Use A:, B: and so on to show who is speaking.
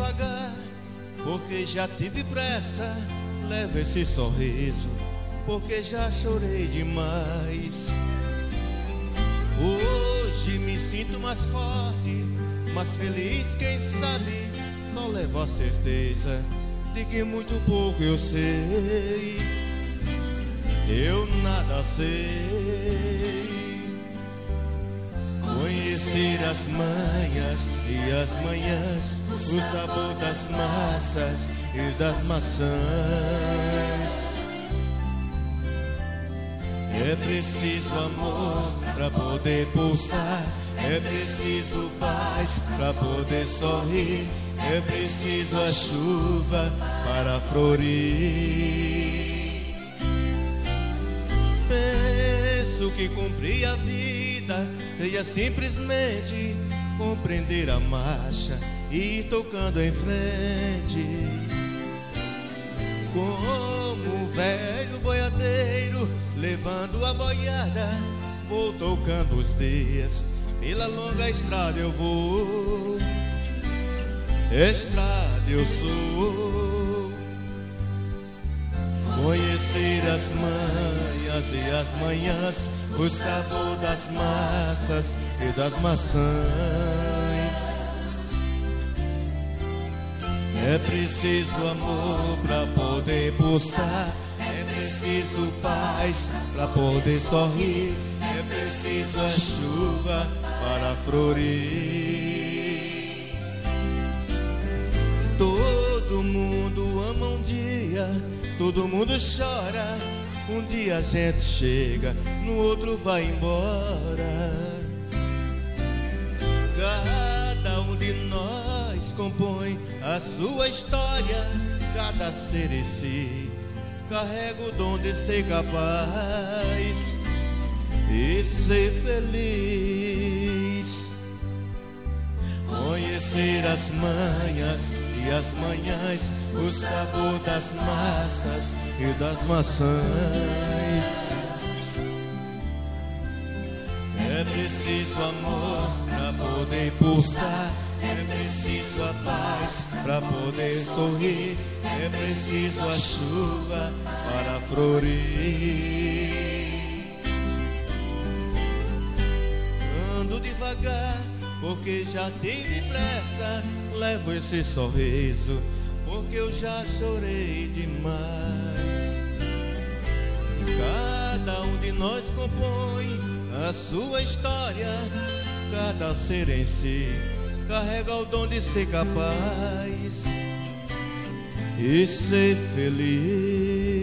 A: devagar, porque já tive pressa. Levo esse sorriso, porque já chorei demais. Hoje me sinto mais forte, mais feliz, quem sabe. Só levo a certeza de que muito pouco eu sei. Eu nada sei. Conhecer as manhas e as manhãs, o sabor das massas e das maçãs. É preciso amor para poder pulsar, é preciso paz para poder sorrir, é preciso a chuva para florir. Penso que cumprir a vida seja simplesmente compreender a marcha e ir tocando em frente. Como um velho boiadeiro levando a boiada, vou tocando os dias, pela longa estrada eu vou. Estrada eu sou. Conhecer as manhas e as manhãs, o sabor das massas e das maçãs. É preciso amor para poder pulsar, é preciso paz para poder sorrir, é preciso a chuva para florir. Todo mundo ama um dia, todo mundo chora. Um dia a gente chega, no outro vai embora. Cada um de nós compõe a sua história. Cada ser em si carrega o dom de ser capaz e ser feliz. Conhecer as manhas e as manhãs, o sabor das massas e das maçãs. É preciso amor para poder pulsar, é preciso a paz para poder sorrir, é preciso a chuva para florir. Ando devagar, porque já tive pressa. Levo esse sorriso, porque eu já chorei demais. Cada um de nós compõe a sua história. Cada ser em si carrega o dom de ser capaz e ser feliz.